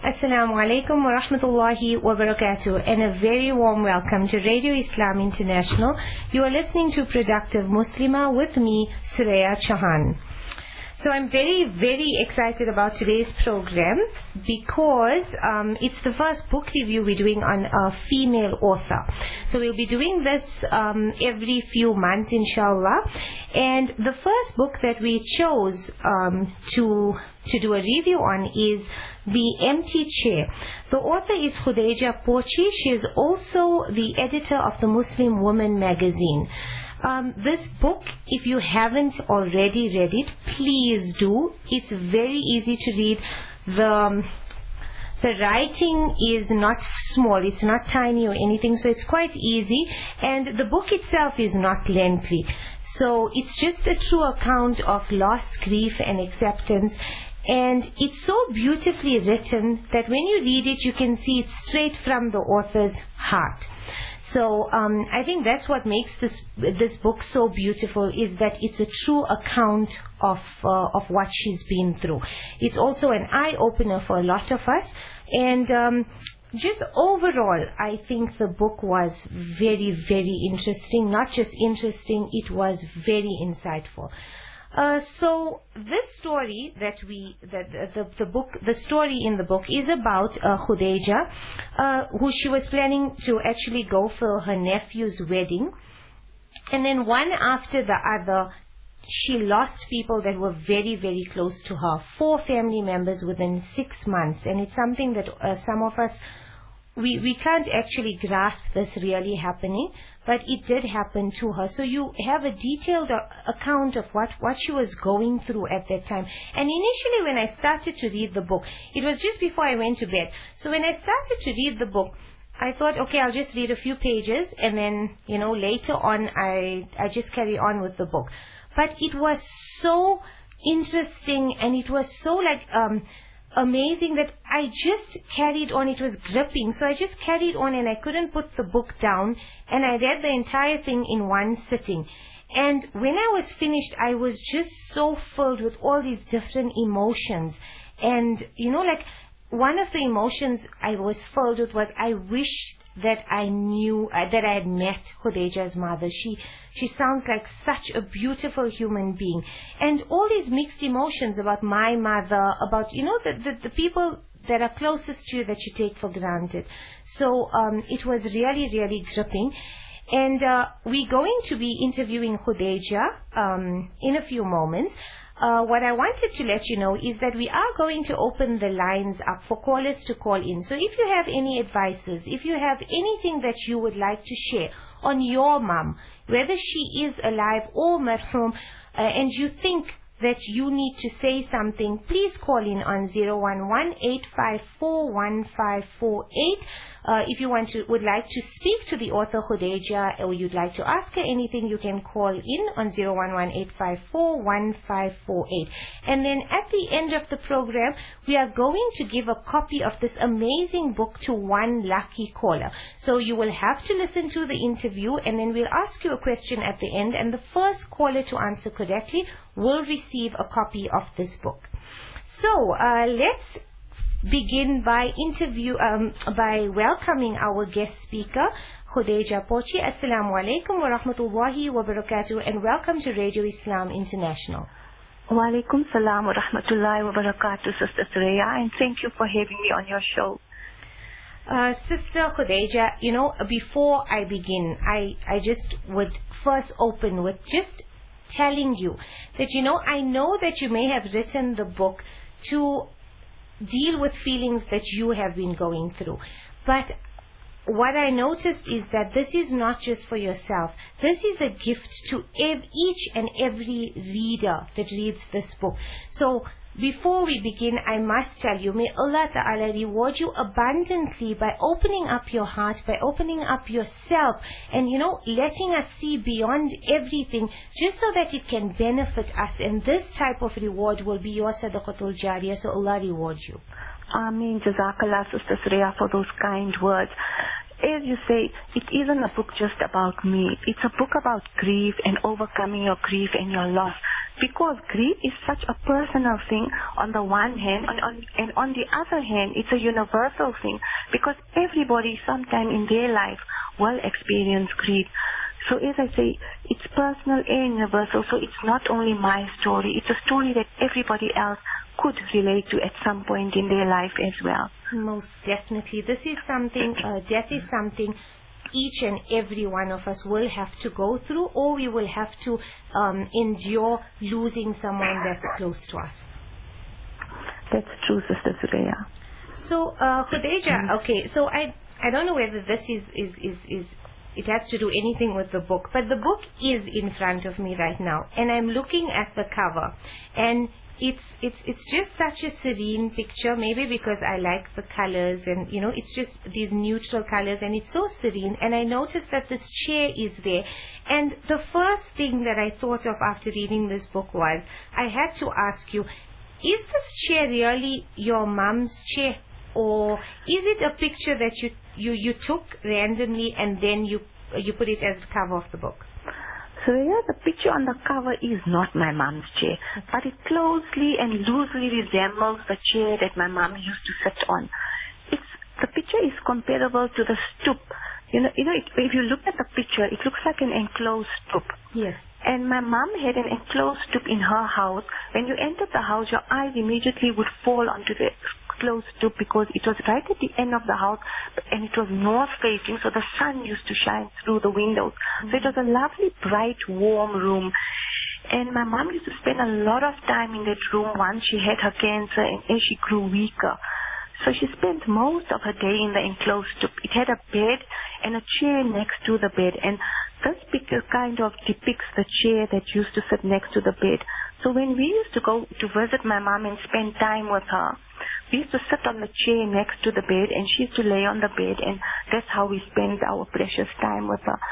Assalamu alaikum wa rahmatullahi wa barakatuh, and a very warm welcome to Radio Islam International. You are listening to Productive Muslimah with me, Suraya Chauhan. So I'm very, very excited about today's program because it's the first book review we're doing on a female author. So we'll be doing this every few months, inshallah. And the first book that we chose to do a review on is The Empty Chair. The author is Khadija Pochi. She is also the editor of the Muslim Woman magazine. This book, if you haven't already read it, please do. It's very easy to read. The writing is not small, it's not tiny or anything, so it's quite easy. And the book itself is not lengthy. So it's just a true account of loss, grief and acceptance. And it's so beautifully written that when you read it, you can see it straight from the author's heart. So I think that's what makes this book so beautiful, is that it's a true account of what she's been through. It's also an eye-opener for a lot of us. And just overall, I think the book was very, very interesting. Not just interesting, it was very insightful. So this story the story in the book is about Khadija, who she was planning to actually go for her nephew's wedding, and then one after the other, she lost people that were very, very close to her. 4 family members within 6 months, and it's something that some of us we can't actually grasp this really happening, but it did happen to her. So you have a detailed account of what she was going through at that time. And initially when I started to read the book, it was just before I went to bed. So when I started to read the book, I thought, okay, I'll just read a few pages, and then, later on I just carry on with the book. But it was so interesting, and it was so amazing that I just carried on. It was gripping, so I just carried on, and I couldn't put the book down, and I read the entire thing in one sitting. And when I was finished, I was just so filled with all these different emotions. And one of the emotions I was filled with was, I wished that I knew that I had met Khadija's mother. She sounds like such a beautiful human being, and all these mixed emotions about my mother, about the people that are closest to you that you take for granted. So it was really, really gripping. And we're going to be interviewing Khadija in a few moments. What I wanted to let you know is that we are going to open the lines up for callers to call in. So if you have any advices, if you have anything that you would like to share on your mom, whether she is alive or marhum, and you think that you need to say something, please call in on 011-854-1548. If you would like to speak to the author Khadija, or you'd like to ask her anything, you can call in on 011-854-1548. And then at the end of the program, we are going to give a copy of this amazing book to one lucky caller. So you will have to listen to the interview, and then we'll ask you a question at the end, and the first caller to answer correctly will receive a copy of this book. So let's begin by welcoming our guest speaker, Khadija Pochi. Assalamu alaikum wa rahmatullahi wa barakatuh, and welcome to Radio Islam International. Wa alaikum salam wa rahmatullahi wa barakatuh, Sister Suraya, and thank you for having me on your show. Sister Khadija, before I begin, I just would first open with just telling you that, I know that you may have written the book to deal with feelings that you have been going through. But what I noticed is that this is not just for yourself. This is a gift to each and every reader that reads this book. So before we begin, I must tell you, may Allah Ta'ala reward you abundantly by opening up your heart, by opening up yourself, and letting us see beyond everything, just so that it can benefit us. And this type of reward will be your sadaqatul jariyah. So Allah reward you. Ameen. Jazakallah, Sister Suraya, for those kind words. As you say, it isn't a book just about me. It's a book about grief and overcoming your grief and your loss. because grief is such a personal thing on the one hand, and on the other hand, it's a universal thing, because everybody sometime in their life will experience grief. So as I say, it's personal and universal, so it's not only my story, it's a story that everybody else could relate to at some point in their life as well. Most definitely. This is something, death is something each and every one of us will have to go through, or we will have to endure losing someone that's close to us. That's true, Sister Suraya. So, Khudeja, okay, so I don't know whether this is it has to do anything with the book, but the book is in front of me right now, and I'm looking at the cover, and it's just such a serene picture, maybe because I like the colors, and it's just these neutral colors, and it's so serene. And I noticed that this chair is there, and the first thing that I thought of after reading this book was, I had to ask you, is this chair really your mom's chair, or is it a picture that you took randomly and then you put it as the cover of the book? So yeah, the picture on the cover is not my mom's chair, but it closely and loosely resembles the chair that my mom used to sit on. The picture is comparable to the stoop. If you look at the picture, it looks like an enclosed stoop. Yes. And my mom had an enclosed stoop in her house. When you entered the house, your eyes immediately would fall onto the closed stoop, because it was right at the end of the house, and it was north facing, so the sun used to shine through the windows. So it was a lovely, bright, warm room. And my mom used to spend a lot of time in that room once she had her cancer and as she grew weaker. So she spent most of her day in the enclosed stoop. It had a bed and a chair next to the bed, and this picture kind of depicts the chair that used to sit next to the bed. So when we used to go to visit my mom and spend time with her, we used to sit on the chair next to the bed, and she used to lay on the bed, and that's how we spent our precious time with her.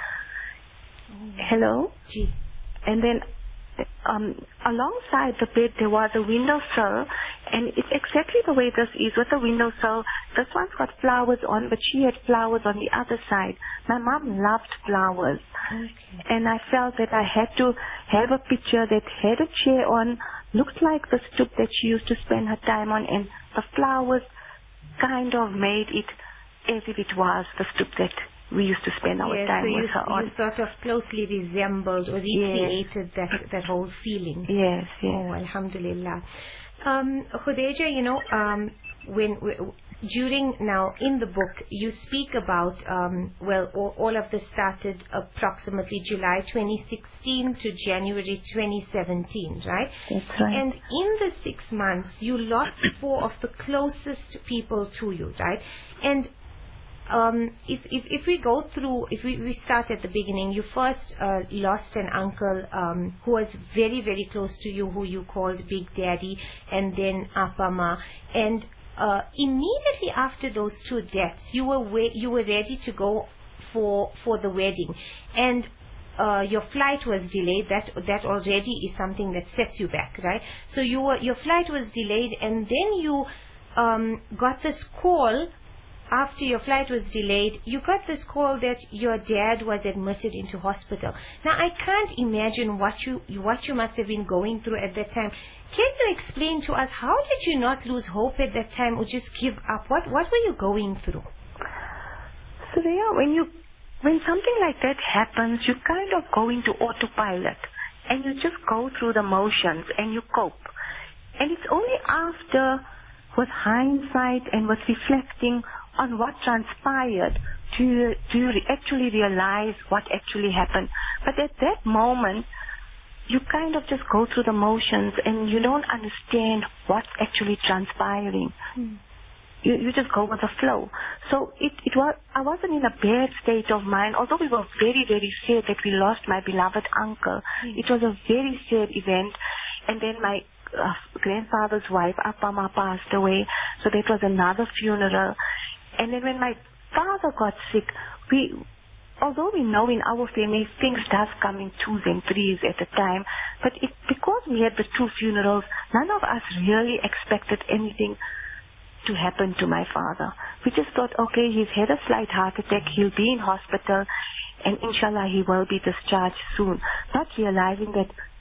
Hello? Gee. And then alongside the bed there was a windowsill, and it's exactly the way this is with the windowsill. This one's got flowers on, but she had flowers on the other side. My mom loved flowers. Okay. And I felt that I had to have a picture that had a chair on, looked like the stoop that she used to spend her time on, and the flowers kind of made it as if it was the stoop that we used to spend our time with her on. You sort of closely resembled or recreated that whole feeling. Yes, yes. Oh, alhamdulillah. Khudeja, during now in the book, you speak about, all of this started approximately July 2016 to January 2017, right? That's right. And in the 6 months, you lost 4 of the closest people to you, right? And if we go through, if we start at the beginning, you first lost an uncle who was very, very close to you, who you called Big Daddy, and then Apama, and immediately after those 2 deaths, you were ready to go for the wedding, and your flight was delayed. That already is something that sets you back, right? So your flight was delayed, and then you got this call. After your flight was delayed, you got this call that your dad was admitted into hospital. Now, I can't imagine what you must have been going through at that time. Can you explain to us, how did you not lose hope at that time or just give up? What were you going through? Suraya, when something like that happens, you kind of go into autopilot, and you just go through the motions and you cope. And it's only after, with hindsight and with reflecting on what transpired, do you actually realize what actually happened. But at that moment, you kind of just go through the motions and you don't understand what's actually transpiring. You just go with the flow. So I wasn't in a bad state of mind, although we were very, very sad that we lost my beloved uncle. It was a very sad event. And then my grandfather's wife, Apama, passed away. So that was another funeral. And then when my father got sick, although we know in our family things does come in 2s and 3s at a time, but because we had the 2 funerals, none of us really expected anything to happen to my father. We just thought, okay, he's had a slight heart attack, he'll be in hospital, and inshallah he will be discharged soon, not realizing that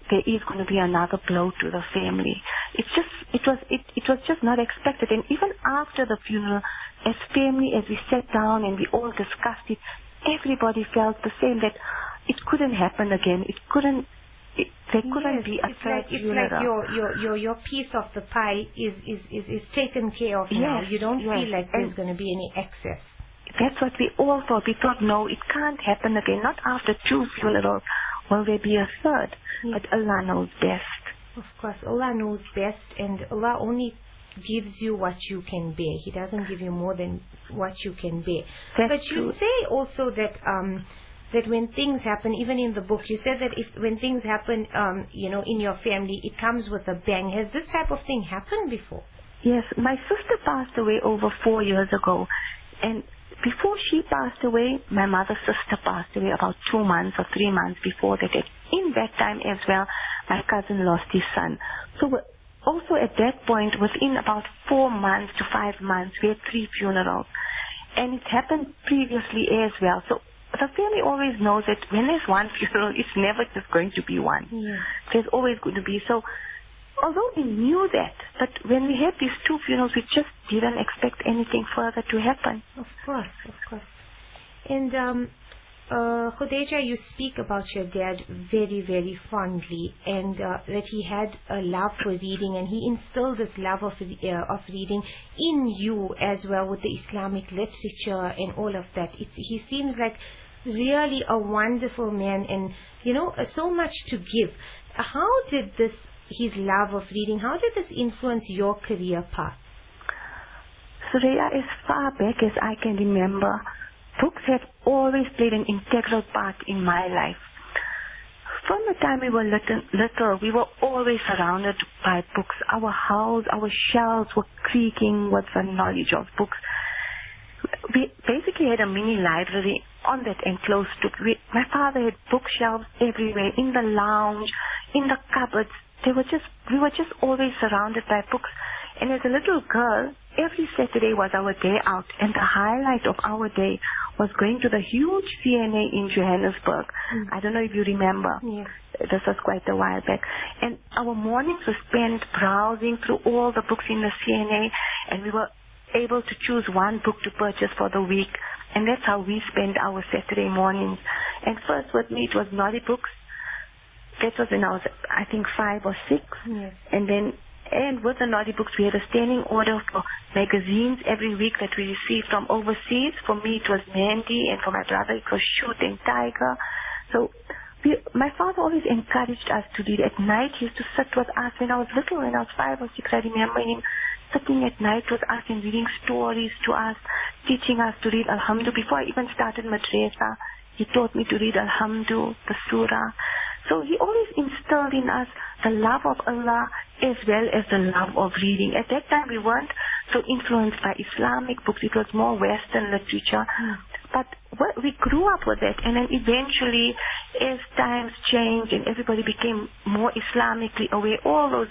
there is going to be another blow to the family. It was just not expected. And even after the funeral, as family, as we sat down and we all discussed it, everybody felt the same, that it couldn't happen again. There couldn't be a third funeral. It's like your piece of the pie is taken care of now. You don't feel like there's going to be any excess. That's what we all thought. We thought, no, it can't happen again. Not after 2 funerals will there be a third. But Allah knows best. Of course, Allah knows best, and Allah only gives you what you can bear. He doesn't give you more than what you can bear. But you say also that that when things happen, even in the book, you said that when things happen, in your family, it comes with a bang. Has this type of thing happened before? Yes, my sister passed away over 4 years ago, and before she passed away, my mother's sister passed away about 2 months or 3 months before that. In that time as well, my cousin lost his son. So also at that point, within about 4 months to 5 months, we had 3 funerals. And it happened previously as well. So the family always knows that when there's one funeral, it's never just going to be one. Yes. There's always going to be. So although we knew that, but when we had these 2 funerals, we just didn't expect anything further to happen. Of course. And Khadija, you speak about your dad very, very fondly, and that he had a love for reading, and he instilled this love of reading in you as well, with the Islamic literature and all of that. He seems like really a wonderful man, and so much to give. How did his love of reading, how did this influence your career path? Surya, as far back as I can remember, books have always played an integral part in my life. From the time we were little, we were always surrounded by books. Our house, our shelves were creaking with the knowledge of books. We basically had a mini library on that enclosed strip. My father had bookshelves everywhere, in the lounge, in the cupboards. We were just always surrounded by books. And as a little girl, every Saturday was our day out, and the highlight of our day was going to the huge CNA in Johannesburg. I don't know if you remember. Yes. This was quite a while back. And our mornings were spent browsing through all the books in the CNA, and we were able to choose one book to purchase for the week. And that's how we spent our Saturday mornings. And first with me, it was naughty books. That was when I was, I think, 5 or 6. Yes. And with the naughty books, we had a standing order for magazines every week that we received from overseas. For me, it was Mandy, and for my brother, it was Shoot and Tiger. So my father always encouraged us to read. At night, he used to sit with us. When I was little, when I was 5 or 6, I remember him sitting at night with us and reading stories to us, teaching us to read Alhamdu. Before I even started madrasa, he taught me to read Alhamdu, the surah. So he always instilled in us the love of Allah as well as the love of reading. At that time, we weren't so influenced by Islamic books. It was more Western literature. But we grew up with it. And then eventually, as times changed and everybody became more Islamically aware, all those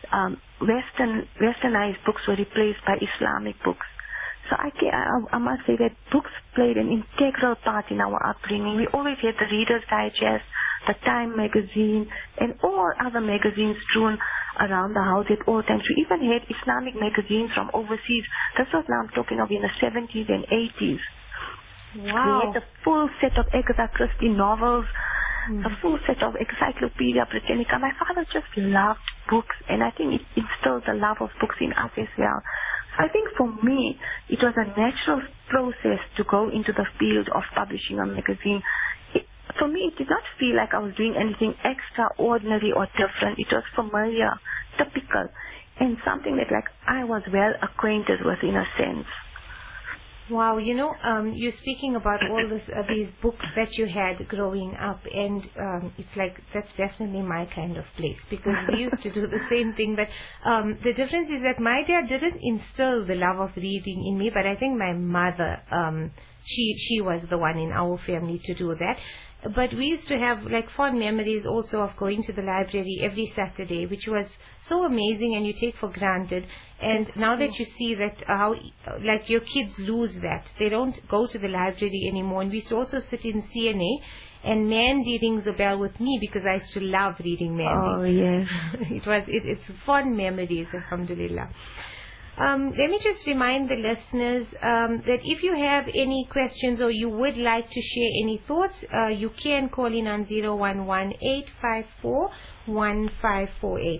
westernized books were replaced by Islamic books. So I must say that books played an integral part in our upbringing. We always had the Reader's Digest, the Time magazine, and all other magazines strewn around the house at all times. We even had Islamic magazines from overseas. This was now I'm talking of in the 70s and 80s. Wow. We had the full set of Agatha Christie novels, the full set of Encyclopedia Britannica. My father just loved books, and I think it instilled the love of books in us as well. So I think for me, it was a natural process to go into the field of publishing a magazine. For me, it did not feel like I was doing anything extraordinary or different. It was familiar, typical, and something that I was well acquainted with in a sense. Wow, you're speaking about all these books that you had growing up, and it's like that's definitely my kind of place, because we used to do the same thing. But the difference is that my dad didn't instill the love of reading in me, but I think my mother, she was the one in our family to do that. but we used to have like fond memories also of going to the library every Saturday, which was so amazing and you take for granted. And now that you see that how like your kids lose that, they don't go to the library anymore. And we used to also sit in CNA, and Mandy rings a bell with me because I used to love reading Mandy. Oh yes. It's fond memories, alhamdulillah. Let me just remind the listeners that if you have any questions or you would like to share any thoughts, you can call in on 011-854-1548.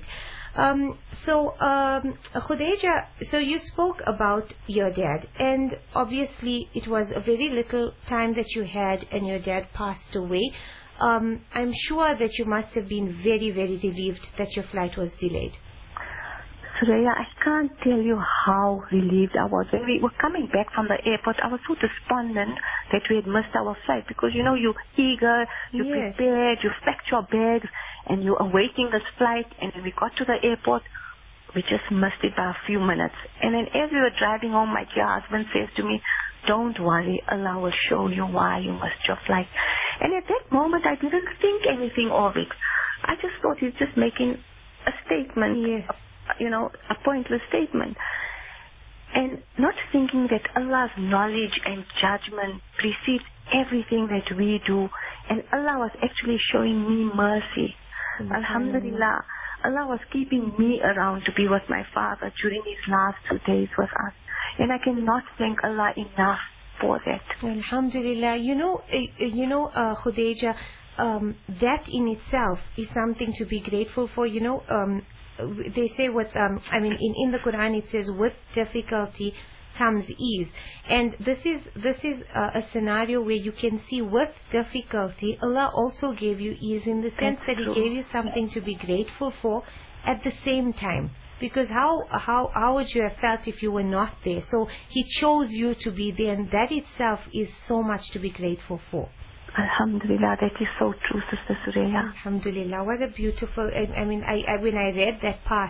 Khudaija, so you spoke about your dad, and obviously it was a very little time that you had and your dad passed away. I'm sure that you must have been very, very relieved that your flight was delayed. Suraya, I can't tell you how relieved I was. When we were coming back from the airport, I was so despondent that we had missed our flight because, you know, you're eager, you're prepared, you've packed your bags, and you're awaiting this flight. And when we got to the airport, we just missed it by a few minutes. And then as we were driving home, my dear husband says to me, "Don't worry, Allah will show you why you missed your flight." And at that moment, I didn't think anything of it. I just thought he's just making a statement. Yes. A pointless statement. And not thinking that Allah's knowledge and judgment precedes everything that we do. And Allah was actually showing me mercy. Alhamdulillah, Allah was keeping me around to be with my father during these last 2 days with us. And I cannot thank Allah enough for that. Alhamdulillah. Khudaija, that in itself is something to be grateful for. They say in the Quran it says with difficulty comes ease, and this is a scenario where you can see with difficulty Allah also gave you ease in the sense that He gave you something to be grateful for at the same time. Because how would you have felt if you were not there? So He chose you to be there, and that itself is so much to be grateful for. Alhamdulillah, that is so true, Sister Suraya. Alhamdulillah, what a beautiful. I when I read that part,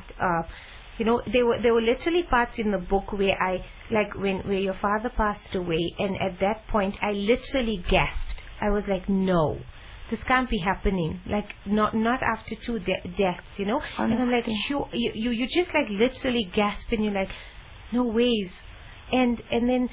there were literally parts in the book where where your father passed away, and at that point I literally gasped. I was like, no, this can't be happening. Like not after 2 deaths, And I'm like, you just like literally gasp, and you're like, no ways, and then.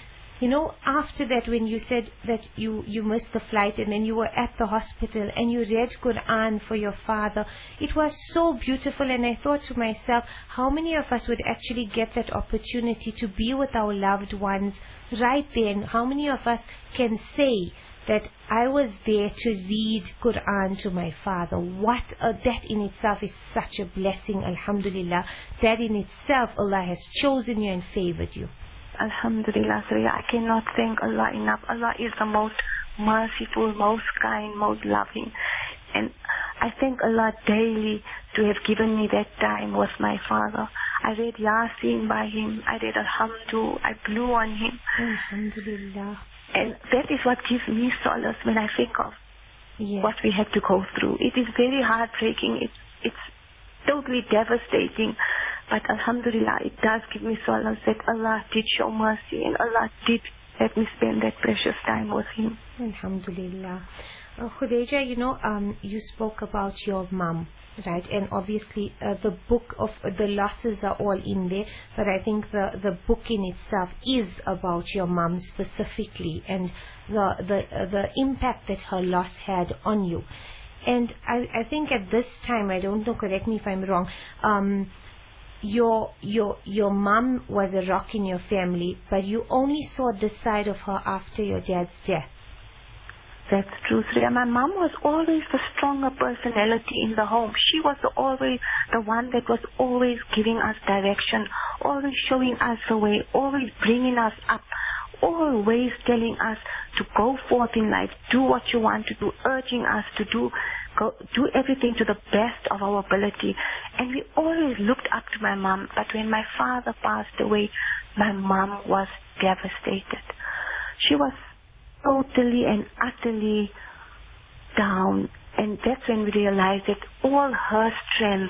After that, when you said that you missed the flight and then you were at the hospital and you read Quran for your father, it was so beautiful. And I thought to myself, how many of us would actually get that opportunity to be with our loved ones right there? And how many of us can say that I was there to read Quran to my father? That in itself is such a blessing, alhamdulillah. That in itself, Allah has chosen you and favored you. Alhamdulillah, Suraya, I cannot thank Allah enough. Allah is the most merciful, most kind, most loving. And I thank Allah daily to have given me that time with my father. I read Yasin by him. I read Alhamdulillah. I blew on him. Alhamdulillah. And that is what gives me solace when I think of what we had to go through. It is very heartbreaking. It's totally devastating. But Alhamdulillah, it does give me solace that Allah did show mercy and Allah did let me spend that precious time with Him. Alhamdulillah. Khudaija, you spoke about your mom, right? And obviously the book of the losses are all in there, but I think the book in itself is about your mom specifically and the impact that her loss had on you. And I think at this time, I don't know, correct me if I'm wrong, your mom was a rock in your family, but you only saw this side of her after your dad's death. That's true, Suraya. My mom was always the stronger personality in the home. She was always the one that was always giving us direction, always showing us the way, always bringing us up, always telling us to go forth in life, do what you want to do, urging us to do everything to the best of our ability. And we always looked up to my mom. But when my father passed away, my mom was devastated. She was totally and utterly down. And that's when we realized that all her strength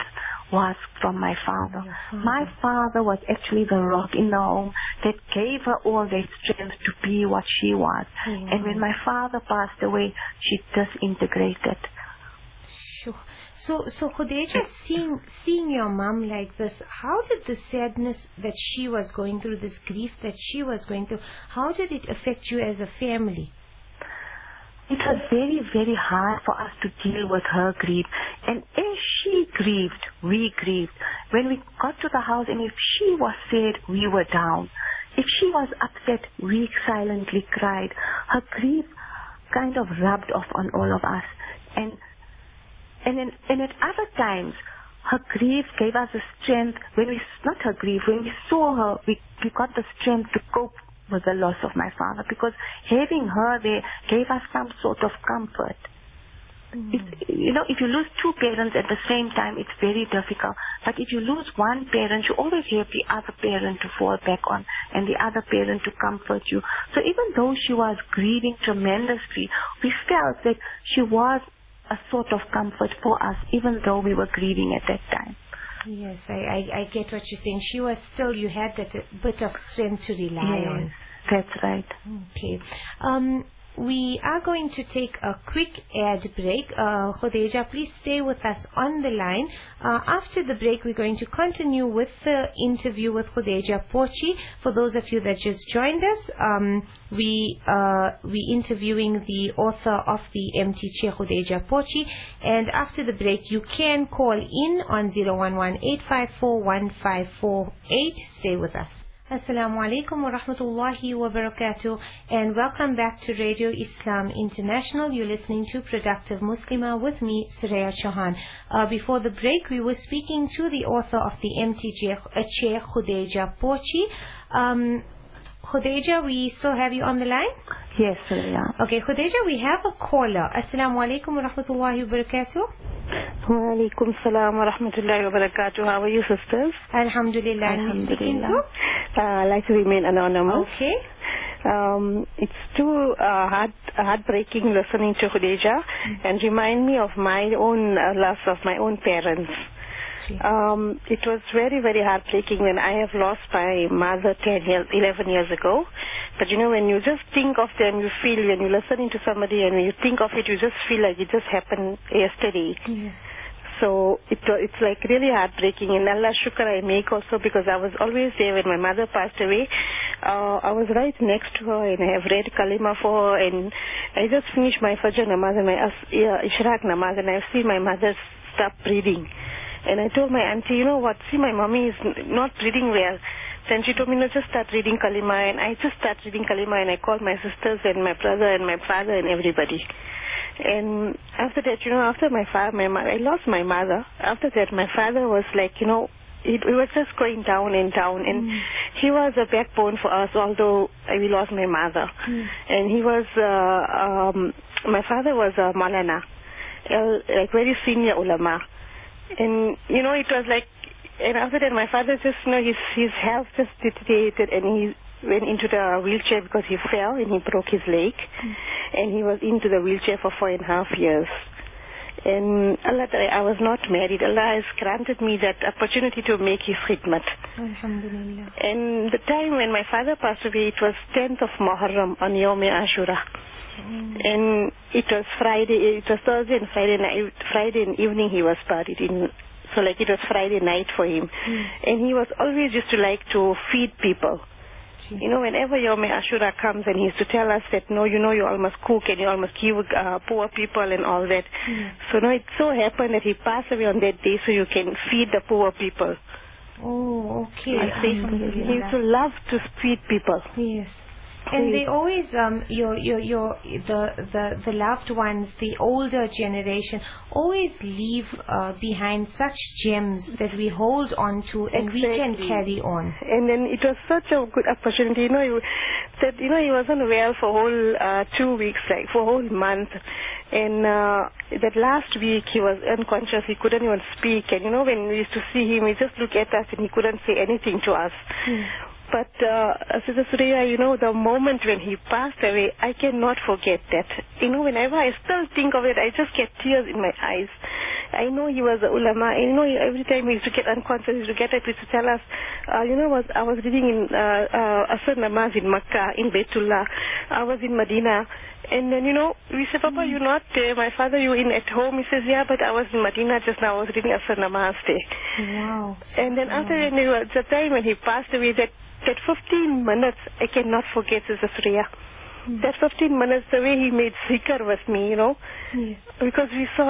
was from my father. My father was actually the rock in the home that gave her all that strength to be what she was. And when my father passed away, she disintegrated. Sure. So Khudeja, seeing your mom like this, how did the sadness that she was going through, this grief that she was going through, how did it affect you as a family? It was very, very hard for us to deal with her grief. And as she grieved, we grieved. When we got to the house and if she was sad, we were down. If she was upset, we silently cried. Her grief kind of rubbed off on all of us. And at other times, her grief gave us the strength. When we saw her, we got the strength to cope with the loss of my father, because having her there gave us some sort of comfort. If you lose two parents at the same time, it's very difficult. But if you lose one parent, you always have the other parent to fall back on and the other parent to comfort you. So even though she was grieving tremendously, we felt that she was a sort of comfort for us, even though we were grieving at that time. Yes, I get what you're saying. She was still, you had that bit of strength to rely on. That's right. Okay. We are going to take a quick ad break. Khudeja, please stay with us on the line. After the break, we're going to continue with the interview with Khudeja Pochi. For those of you that just joined us, we're interviewing the author of The Empty Chair, Khudeja Pochi. And after the break, you can call in on 011-854-1548. Stay with us. Assalamu alaikum wa rahmatullahi wa barakatuh, and welcome back to Radio Islam International. You're listening to Productive Muslimah with me, Suraya Chauhan. Before the break, we were speaking to the author of The Empty Chair, Khudeja Pochi. Khudeja, we still have you on the line? Yes, Suraya. Okay, Khudeja, we have a caller. Assalamu alaikum wa rahmatullahi wa barakatuh. Wa alaikum salam wa rahmatullahi wa barakatuh. How are you, sisters? Alhamdulillah. Alhamdulillah. I'd like to remain anonymous. Okay. It's too heartbreaking listening to Khudeja and remind me of my own loss of my own parents. It was very, very heartbreaking when I have lost my mother 11 years ago. But when you just think of them, you feel, when you're listening to somebody and when you think of it, you just feel like it just happened yesterday. Yes. So it's like really heartbreaking, and Allah shukr I make also, because I was always there when my mother passed away. I was right next to her and I have read Kalima for her, and I just finished my Fajr namaz and my Ishraq namaz, and I've seen my mother stop breathing. And I told my auntie, you know what, see, my mommy is not breathing well. Then she told me, no, just start reading Kalima. And I just started reading Kalima, and I called my sisters and my brother and my father and everybody. And after that, after I lost my mother. After that, my father was like, it was just going down and down. And he was a backbone for us, although we lost my mother. And he was, my father was a Maulana, like very senior ulama. And, it was like, and after that, my father just, his health just deteriorated, and he went into the wheelchair because he fell and he broke his leg. And he was into the wheelchair for 4.5 years. And Allah, I was not married. Allah has granted me that opportunity to make his khidmat. Alhamdulillah. And the time when my father passed away, it was 10th of Muharram on Yawm Ashura. And it was Friday, it was Thursday and Friday evening he was buried in. So like it was Friday night for him. And he was always used to like to feed people. Whenever Yawm Ashura comes, and he used to tell us that, no, you all must cook and you all must give poor people and all that. So it so happened that he passed away on that day so you can feed the poor people. Oh, okay. He used to love to feed people. Yes. And they always, the loved ones, the older generation, always leave behind such gems that we hold on to and we can carry on. And then it was such a good opportunity. He wasn't well for whole 2 weeks, like for a whole month. And that last week he was unconscious. He couldn't even speak. And when we used to see him, he just looked at us and he couldn't say anything to us. But, Sister Suraya, the moment when he passed away, I cannot forget that. Whenever I still think of it, I just get tears in my eyes. I know he was a ulama. I know every time he used to get unconscious, he used to get up, he used to tell us, I was reading in Asr Namaz in Makkah, in Baytullah. I was in Medina. And then, we said, Papa, you're not there. My father, you in at home. He says, yeah, but I was in Medina just now. I was reading Asr Namaz there. Wow. And then after the time when he passed away, that 15 minutes, I cannot forget, Sister Surya. That 15 minutes, the way he made zikr with me, Yes. because we saw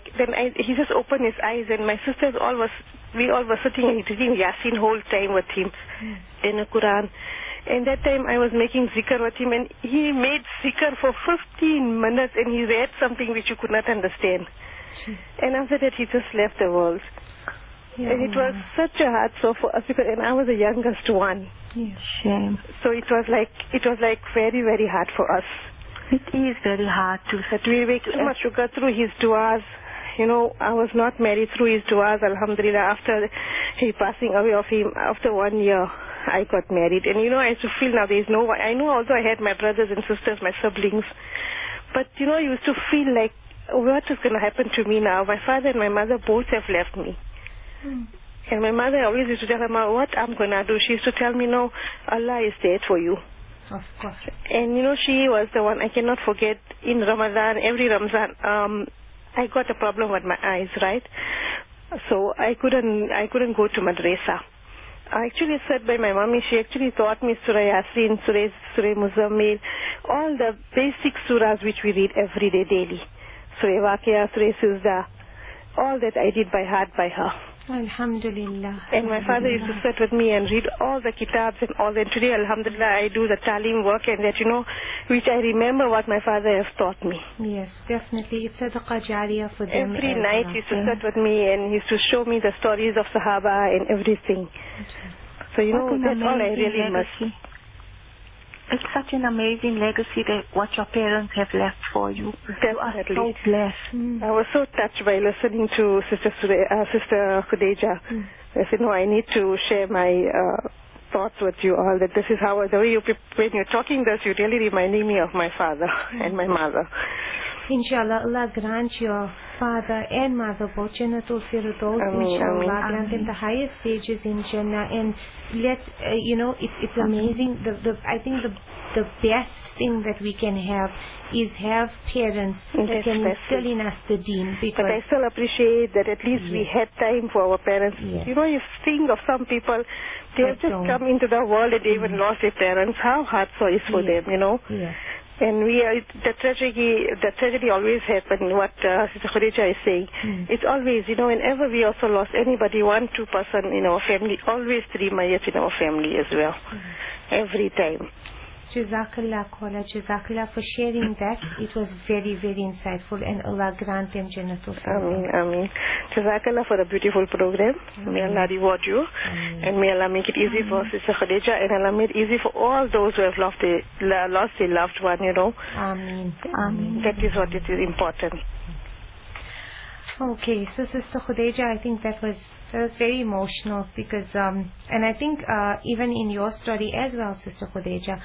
he just opened his eyes, and my sisters we all were sitting and reading Yasin whole time with him in the Quran. And that time I was making zikr with him, and he made zikr for 15 minutes, and he read something which you could not understand. And after that, he just left the world. Yeah. And it was such a hard soul for us, and I was the youngest one. Yes. Shame. So it was like very, very hard for us. It is very hard to That we make too much sugar through his du'as. I was not married through his du'as, alhamdulillah. After he passing away of him, after 1 year, I got married. And I used to feel now there is no one. I know also I had my brothers and sisters, my siblings. But I used to feel like, what is going to happen to me now? My father and my mother both have left me. And my mother always used to tell her, what I'm going to do. She used to tell me, no, Allah is there for you. Of course. And she was the one I cannot forget. In Ramadan, every Ramzan, I got a problem with my eyes, right? So I couldn't go to madrasa. I actually sat by my mommy. She actually taught me Surah Yasin, Surah Muzammil, all the basic surahs which we read every day daily. Surah Waqia, Surah Sizda, all that I did by heart by her. Alhamdulillah. And my father used to sit with me and read all the kitabs and all that. Today, alhamdulillah, I do the talim work and that, which I remember what my father has taught me. Yes, definitely. It's sadaqah jariyah for them. Every night he used to sit with me and he used to show me the stories of Sahaba and everything. So, that's all I really miss. It's such an amazing legacy that what your parents have left for you. Definitely. You are so blessed. I was so touched by listening to Sister Khudeja. I said, no, I need to share my thoughts with you all, that this is how, the way when you're talking this, you're really reminding me of my father and my mother. Inshallah, Allah grant your father and mother both Jannatul Firdaus, inshallah. Grant them the highest stages in Jannah, and it's amazing. I think the best thing that we can have is have parents that can instill in us the deen. But I still appreciate that at least we had time for our parents. Yes. You think of some people, they have just come into the world and they even lost their parents. How hard so is for them, Yes. And the tragedy always happens, what Sister Khudeja is saying. It's always, whenever we also lost anybody, 1-2 person in our family, always 3 mayats in our family as well. Every time. Jazakallah Kola, Jazakallah for sharing that. It was very, very insightful, and Allah grant them Jannatul Firdaus. Ameen. Jazakallah for the beautiful program. May Allah reward you. And may Allah make it easy for Sister Khudeja, and Allah make it easy for all those who have lost their loved one, Ameen. That is what it is important. Okay, so Sister Khudeja, I think that was very emotional because, and I think even in your story as well, Sister Khudeja,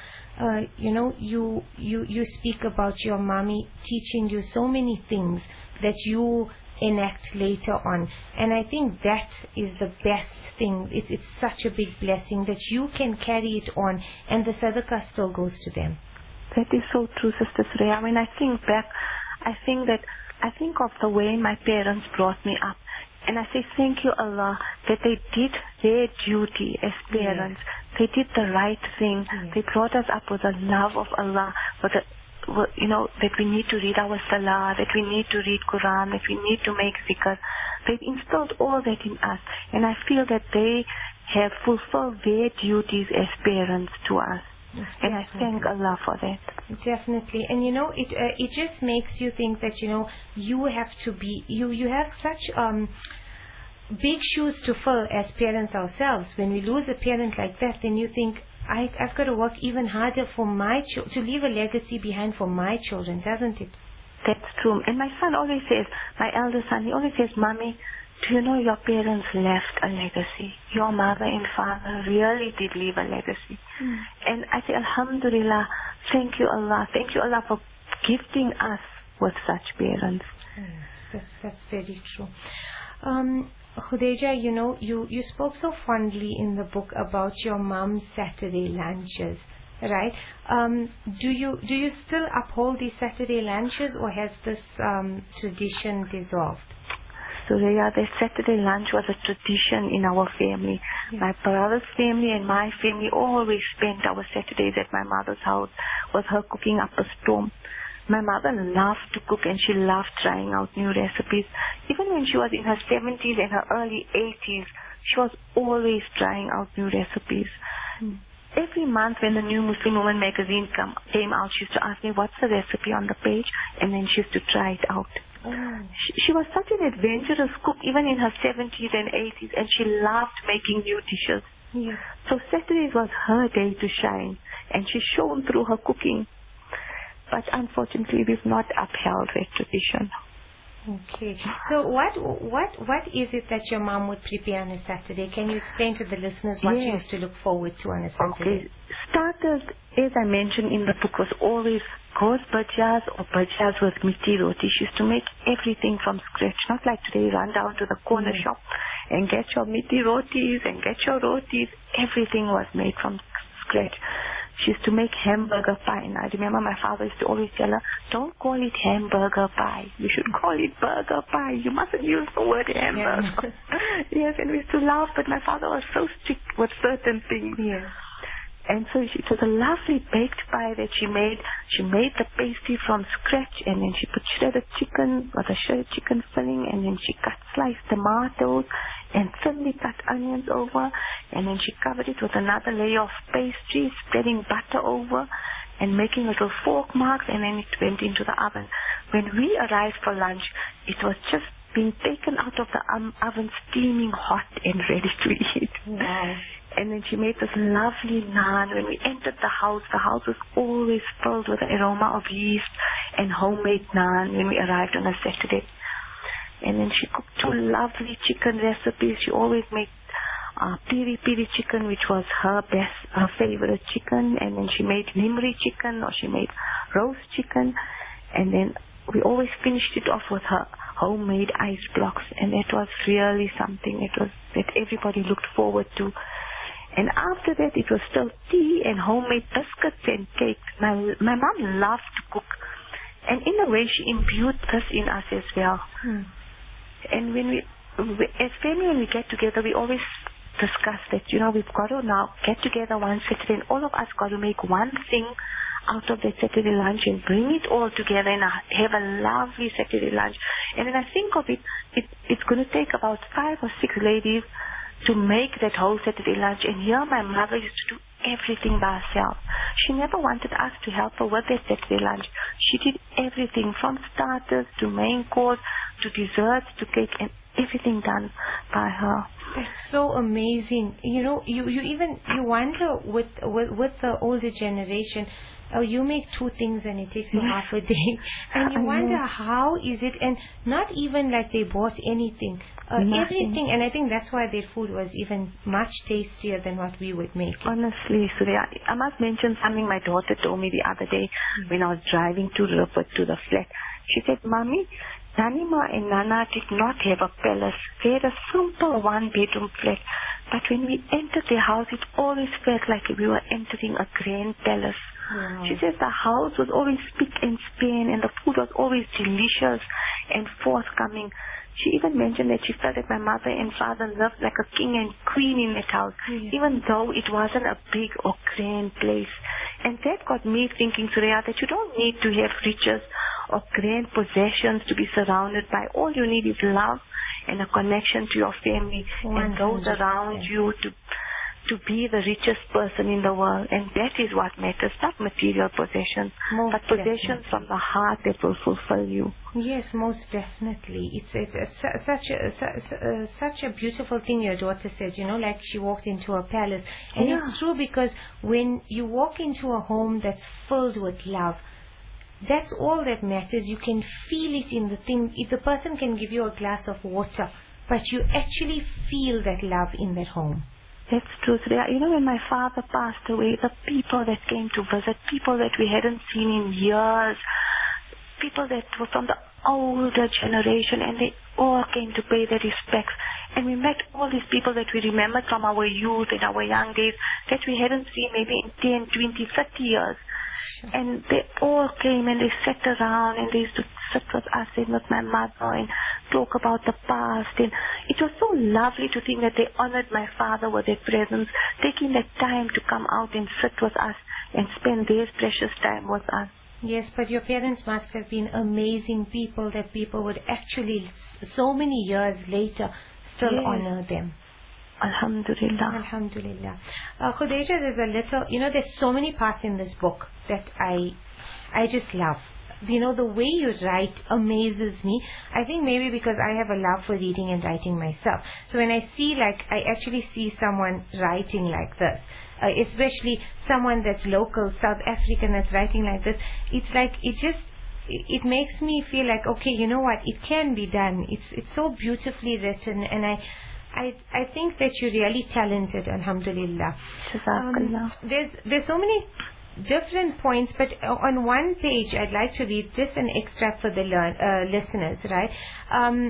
you speak about your mommy teaching you so many things that you enact later on, and I think that is the best thing. It's such a big blessing that you can carry it on, and the sadaqah still goes to them. That is so true, Sister Surya. When I think back, I think of the way my parents brought me up. And I say, thank you, Allah, that they did their duty as parents. Yes. They did the right thing. Yes. They brought us up with the love of Allah, that we need to read our salah, that we need to read Quran, that we need to make zikr. They've instilled all that in us. And I feel that they have fulfilled their duties as parents to us. Yes, and I thank Allah for that. Definitely. And it just makes you think that you have to be, you have such big shoes to fill as parents ourselves. When we lose a parent like that, then you think, I've got to work even harder for my to leave a legacy behind for my children, doesn't it? That's true. And my son always says, my eldest son, he always says, Mommy, do you know your parents left a legacy? Your mother and father really did leave a legacy. And I say, Alhamdulillah, thank you Allah for gifting us with such parents. that's very true. Khudeja, you spoke so fondly in the book about your mom's Saturday lunches, right? Do you still uphold these Saturday lunches, or has this tradition dissolved? So yeah, the Saturday lunch was a tradition in our family. Yes. My brother's family and my family always spent our Saturdays at my mother's house with her cooking up a storm. My mother loved to cook, and she loved trying out new recipes. Even when she was in her 70s and her early 80s, she was always trying out new recipes. Every month when the New Muslim Woman magazine came out, she used to ask me, what's the recipe on the page? And then she used to try it out. She was such an adventurous cook, even in her 70s and 80s, and she loved making new dishes. Yeah. So Saturdays was her day to shine, and she shone through her cooking. But unfortunately, we've not upheld that tradition. Okay. So what is it that your mom would prepare on a Saturday? Can you explain to the listeners what you used to look forward to on a Saturday? Okay. Starters, as I mentioned in the book, was always coarse bhajiyas or bhajiyas with miti roti. She used to make everything from scratch, not like today, run down to the corner shop and get your miti rotis and get your rotis. Everything was made from scratch. She used to make hamburger pie. And I remember my father used to always tell her, don't call it hamburger pie. You should call it burger pie. You mustn't use the word hamburger. Yes, and we used to laugh, but my father was so strict with certain things. Yes. And so it was a lovely baked pie that she made. She made the pastry from scratch, and then she put shredded chicken with a shredded chicken filling, and then she cut sliced tomatoes and thinly cut onions over, and then she covered it with another layer of pastry, spreading butter over and making little fork marks, and then it went into the oven. When we arrived for lunch, it was just being taken out of the oven, steaming hot and ready to eat. Wow. And then she made this lovely naan. When we entered the house was always filled with the aroma of yeast and homemade naan when we arrived on a Saturday. And then she cooked 2 lovely chicken recipes. She always made piri piri chicken, which was her favorite chicken. And then she made nimri chicken, or she made roast chicken. And then we always finished it off with her homemade ice blocks. And that was really something that everybody looked forward to. And after that, it was still tea and homemade biscuits and cakes. My mom loved to cook. And in a way, she imbued this in us as well. And when as family, when we get together, we always discuss that, we've got to now get together one Saturday, and all of us got to make one thing out of that Saturday lunch and bring it all together and have a lovely Saturday lunch. And when I think of it, it's going to take about 5 or 6 ladies to make that whole Saturday lunch. And here my mother used to do everything by herself. She never wanted us to help her with that Saturday lunch. She did everything from starters to main course to desserts to cake, and everything done by her. It's so amazing. You wonder with the older generation, you make 2 things and it takes you half a day, and you wonder how is it, and not even like they bought anything, everything, and I think that's why their food was even much tastier than what we would make. Honestly, Surya, I must mention something my daughter told me the other day when I was driving to the flat. She said, Mommy, Nanima and Nana did not have a palace. They had a simple 1-bedroom flat. But when we entered their house, it always felt like we were entering a grand palace. Wow. She says the house was always spick and span, and the food was always delicious and forthcoming. She even mentioned that she felt that my mother and father lived like a king and queen in that house, even though it wasn't a big or grand place. And that got me thinking, Surya, that you don't need to have riches or grand possessions to be surrounded by. All you need is love and a connection to your family 100%. And those around you to be the richest person in the world. And that is what matters, not material possessions, but possessions from the heart that will fulfill you. Yes, most definitely. It's such a beautiful thing your daughter said, like she walked into a palace. And it's true, because when you walk into a home that's filled with love, that's all that matters. You can feel it in the thing. If the person can give you a glass of water, but you actually feel that love in that home. That's true, Surya. When my father passed away, the people that came to visit, people that we hadn't seen in years, people that were from the older generation, and they all came to pay their respects. And we met all these people that we remembered from our youth and our young days that we hadn't seen maybe in 10, 20, 30 years. Sure. And they all came and they sat around and they used to sit with us and with my mother and talk about the past. And it was so lovely to think that they honored my father with their presence, taking the time to come out and sit with us and spend their precious time with us. Yes, but your parents must have been amazing people that people would actually, so many years later, still honor them. Alhamdulillah. Alhamdulillah. Khudaija, there's a little, there's so many parts in this book that I just love. The way you write amazes me. I think maybe because I have a love for reading and writing myself. So when I see, I actually see someone writing like this, especially someone that's local, South African, that's writing like this, it's like, it makes me feel like, okay, you know what, it can be done. It's so beautifully written, and I think that you're really talented, alhamdulillah. There's so many different points, but on one page I'd like to read just an extract for the listeners, right?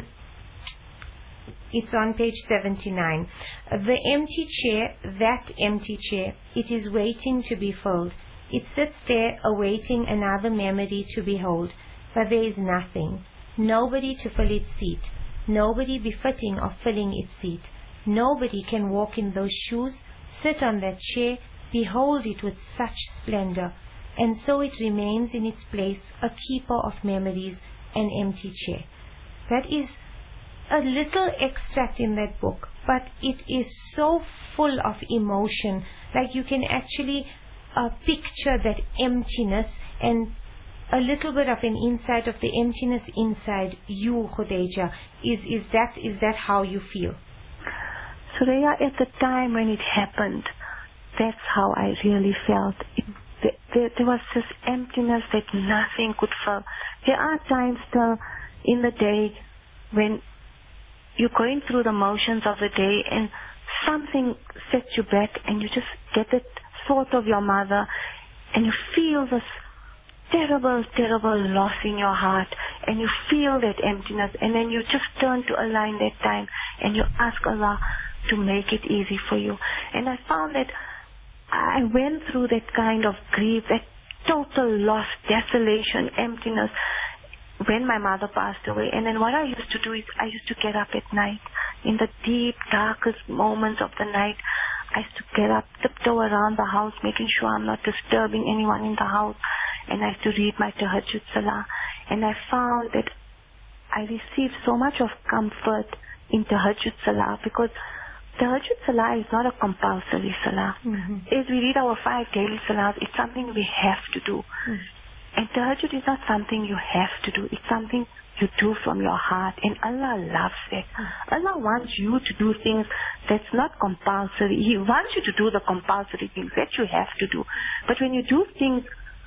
It's on page 79. The empty chair, that empty chair, it is waiting to be filled. It sits there awaiting another memory to behold, but there is nothing, nobody to fill its seat, nobody befitting of filling its seat. Nobody can walk in those shoes, sit on that chair, behold it with such splendor, and so it remains in its place, a keeper of memories, an empty chair. That is a little extract in that book, but it is so full of emotion. Like you can actually picture that emptiness and a little bit of an insight of the emptiness inside you, Khudaija. Is that how you feel? Suraya, at the time when it happened, that's how I really felt. There was this emptiness that nothing could fill. There are times still in the day when you're going through the motions of the day and something sets you back and you just get that thought of your mother and you feel this terrible, terrible loss in your heart and you feel that emptiness, and then you just turn to Allah in that time and you ask Allah to make it easy for you. And I found that I went through that kind of grief, that total loss, desolation, emptiness when my mother passed away. And then what I used to do is I used to get up at night in the deep, darkest moments of the night. I used to get up, tiptoe around the house, making sure I'm not disturbing anyone in the house. And I used to read my Tahajjud Salah. And I found that I received so much of comfort in Tahajjud Salah, because Tahajjud Salah is not a compulsory Salah. Mm-hmm. As we read our 5 daily Salahs, it's something we have to do. Mm-hmm. And Tahajjud is not something you have to do. It's something you do from your heart. And Allah loves it. Mm-hmm. Allah wants you to do things that's not compulsory. He wants you to do the compulsory things that you have to do. But when you do things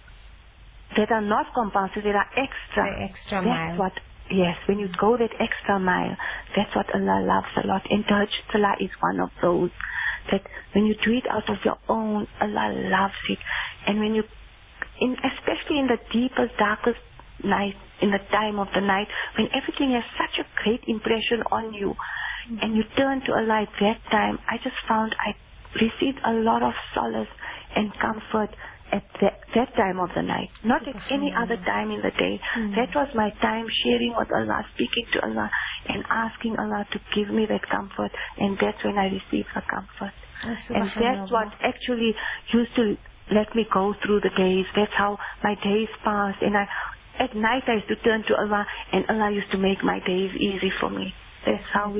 that are not compulsory, that are extra. The extra mile. That's what, yes, when you go that extra mile, that's what Allah loves a lot. And Tahajjud Salah is one of those. That when you do it out of your own, Allah loves it. And when you, especially in the deepest, darkest night, in the time of the night, when everything has such a great impression on you, and you turn to Allah at that time, I just found I received a lot of solace and comfort at that time of the night, not at any other time in the day. That was my time sharing with Allah, speaking to Allah and asking Allah to give me that comfort, and that's when I received the comfort. And that's what actually used to let me go through the days. That's how my days passed, and at night I used to turn to Allah, and Allah used to make my days easy for me. That's how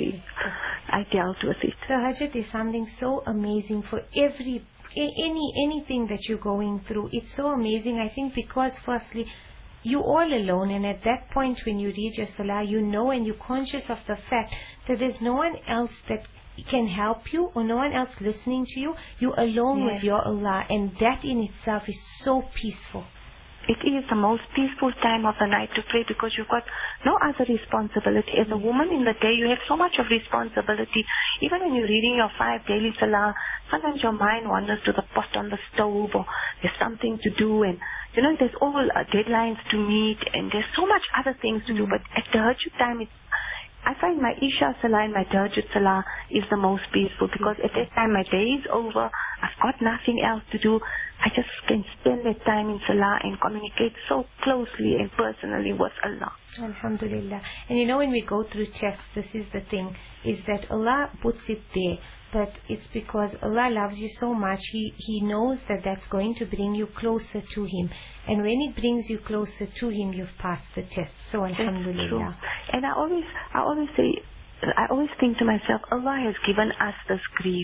I dealt with it. Tahajjud is something so amazing for anything that you're going through. It's so amazing, I think, because firstly, you're all alone, and at that point when you read your salah, you know, and you're conscious of the fact that there's no one else that can help you or no one else listening to you. You're alone with your Allah, and that in itself is so peaceful. It is the most peaceful time of the night to pray, because you've got no other responsibility. As a woman in the day, you have so much of responsibility. Even when you're reading your 5 daily salah, sometimes your mind wanders to the pot on the stove, or there's something to do, and there's all deadlines to meet, and there's so much other things to do. But at Tahajjud time, I find my Isha Salah and my Tahajjud Salah is the most peaceful, because at that time my day is over. I've got nothing else to do. I just can spend that time in Salah and communicate so closely and personally with Allah. Alhamdulillah. And when we go through tests, this is the thing, is that Allah puts it there, but it's because Allah loves you so much. He knows that that's going to bring you closer to Him. And when it brings you closer to Him, you've passed the test. So Alhamdulillah. That's true. And I always think to myself, Allah has given us this grief.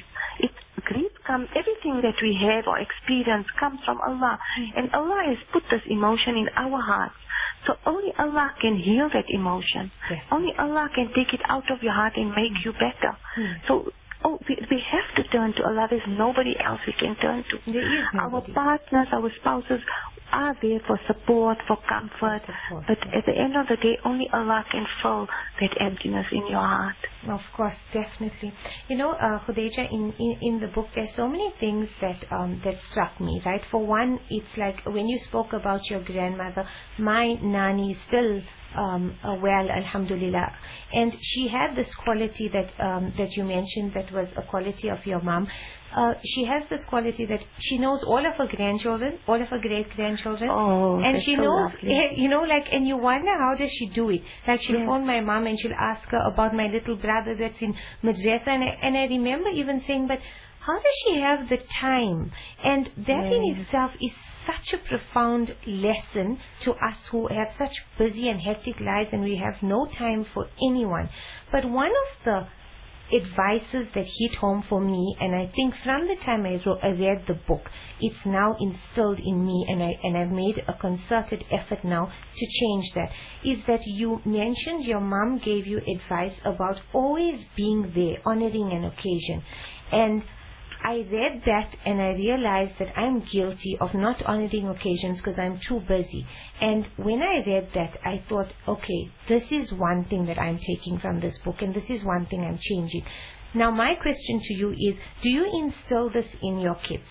Everything that we have or experience comes from Allah. And Allah has put this emotion in our hearts. So only Allah can heal that emotion. Yes. Only Allah can take it out of your heart and make you better. So we have to turn to Allah. There's nobody else we can turn to. There is nobody. Our partners, our spouses are there for support, for comfort. But at the end of the day, only Allah can fill that emptiness in your heart. Of course, definitely. Khudeja, in the book, there's so many things that struck me, right? For one, it's like when you spoke about your grandmother, my Nani is still well, Alhamdulillah. And she had this quality that you mentioned, that was a quality of your mom. She has this quality that she knows all of her grandchildren, all of her great-grandchildren. Oh, and she so knows, lovely. and you wonder, how does she do it? Like, she'll phone my mom and she'll ask her about my little brother that's in madrasa. And I remember even saying, but how does she have the time? And that in itself is such a profound lesson to us who have such busy and hectic lives, and we have no time for anyone. But one of the advices that hit home for me, and I think from the time I read the book, it's now instilled in me, and I've made a concerted effort now to change that, is that you mentioned your mom gave you advice about always being there, honoring an occasion. And I read that and I realized that I'm guilty of not honoring occasions because I'm too busy. And when I read that, I thought, okay, this is one thing that I'm taking from this book, and this is one thing I'm changing. Now my question to you is, do you instill this in your kids?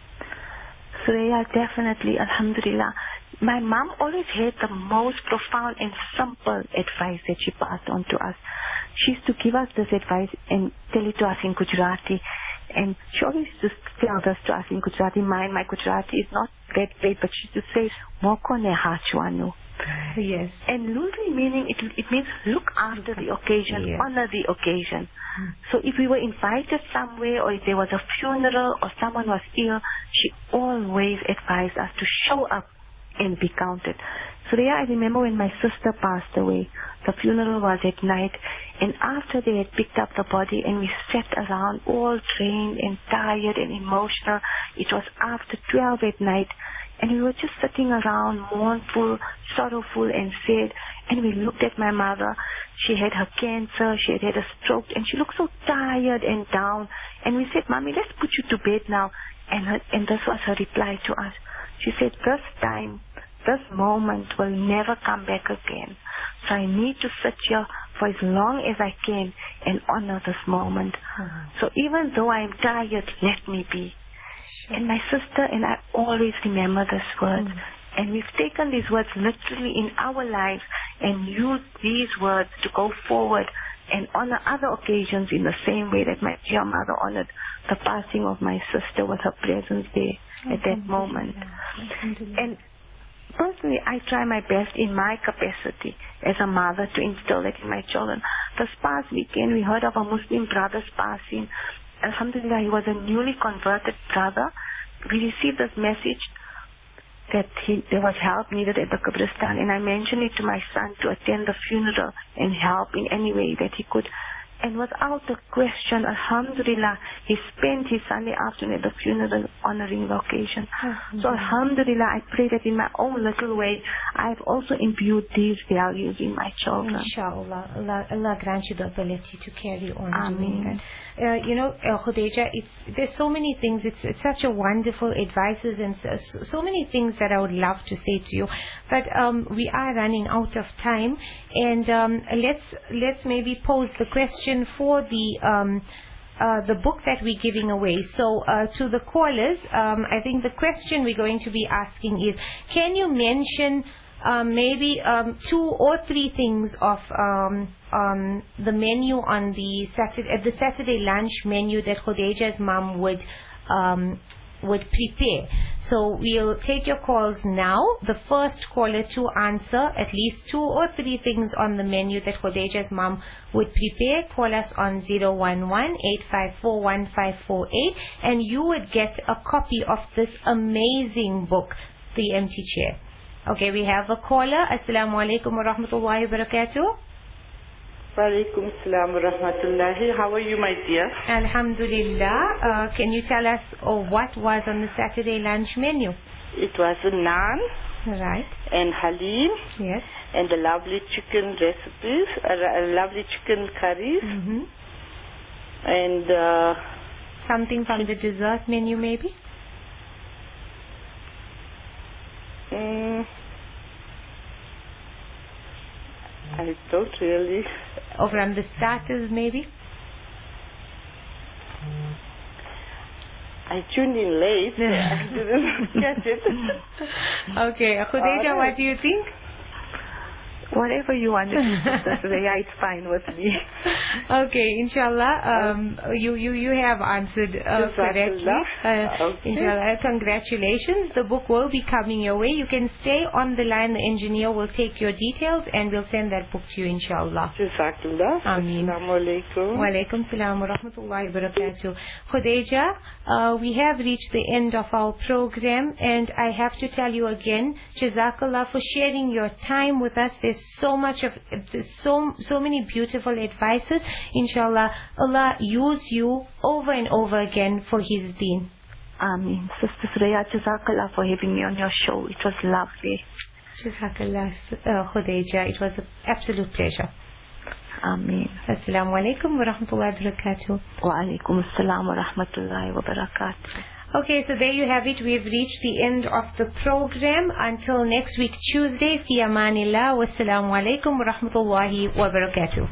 Suraya, definitely, Alhamdulillah. My mom always had the most profound and simple advice that she passed on to us. She used to give us this advice and tell it to us in Gujarati. And she always just tell this to us in Gujarati. My Gujarati is not that great, but she used to say, Moko ne hachwanu. Yes. And loosely meaning, it means look after the occasion, honor the occasion. So if we were invited somewhere, or if there was a funeral, or someone was ill, she always advised us to show up and be counted. So I remember when my sister passed away, the funeral was at night, and after they had picked up the body and we sat around all drained and tired and emotional, it was after 12 at night, and we were just sitting around mournful, sorrowful and sad, and we looked at my mother. She had her cancer, she had a stroke, and she looked so tired and down, and we said, Mommy, let's put you to bed now. And this was her reply to us. She said, this moment will never come back again. So I need to sit here for as long as I can and honor this moment. So even though I am tired, let me be. And my sister and I always remember this word. And we've taken these words literally in our lives and used these words to go forward and honor other occasions in the same way that my dear mother honored the passing of my sister with her presence there at that moment. And personally, I try my best in my capacity as a mother to instill that in my children. This past weekend, we heard of a Muslim brother's passing. Alhamdulillah, he was a newly converted brother. We received this message that there was help needed at the Qabristan, and I mentioned it to my son to attend the funeral and help in any way that he could. And without a question, Alhamdulillah, he spent his Sunday afternoon at the funeral honoring the occasion. So Alhamdulillah, I pray that in my own little way, I've also imbued these values in my children. Inshallah. Allah grant you the ability to carry on Ameen. doing that. Khudeja, there's so many things. It's such a wonderful advices and so many things that I would love to say to you. But we are running out of time, and let's maybe pose the question for the the book that we're giving away. So to the callers, I think the question we're going to be asking is, can you mention maybe 2 or 3 things of the menu on the Saturday lunch menu that Khudeja's mom would prepare. So we'll take your calls now. The first caller to answer at least 2 or 3 things on the menu that Khudeja's mom would prepare, call us on 011-854-1548, and you would get a copy of this amazing book, The Empty Chair. Okay, we have a caller. Assalamu alaikum wa rahmatullahi wa barakatuh. Walaikum salam wa rahmatullahi. How are you, my dear? Alhamdulillah. Can you tell us what was on the Saturday lunch menu? It was a naan. Right. And halim. Yes. And the lovely chicken recipes, lovely chicken curries. Mm-hmm. And something from the dessert menu, maybe? I don't really. Or from the starters, maybe? I tuned in late. I didn't catch it. Okay, Khudeja, what do you think? Whatever you want to do, yeah, it's fine with me. Okay, inshallah, you have answered correctly. Okay. Inshallah, congratulations. The book will be coming your way. You can stay on the line. The engineer will take your details and we'll send that book to you, inshallah. Jazakallah. Ameen. Assalamu alaikum. Wa alaikum salam wa rahmatullahi wa barakatuh. Khudeja, we have reached the end of our program, and I have to tell you again, Jazakallah for sharing your time with us. There's so many beautiful advices. Inshallah, Allah use you over and over again for His deen. Ameen. Sister Suraya, Jazakallah for having me on your show. It was lovely. Jazakallah, Khudeja. It was an absolute pleasure. Ameen. Assalamu alaikum wa rahmatullahi wa barakatuh. Wa alaikum assalam wa rahmatullahi wa barakatuh. Okay, so there you have it. We've reached the end of the program. Until next week, Tuesday, fi amanillah. Wassalamu alaikum wa rahmatullahi wa barakatuh.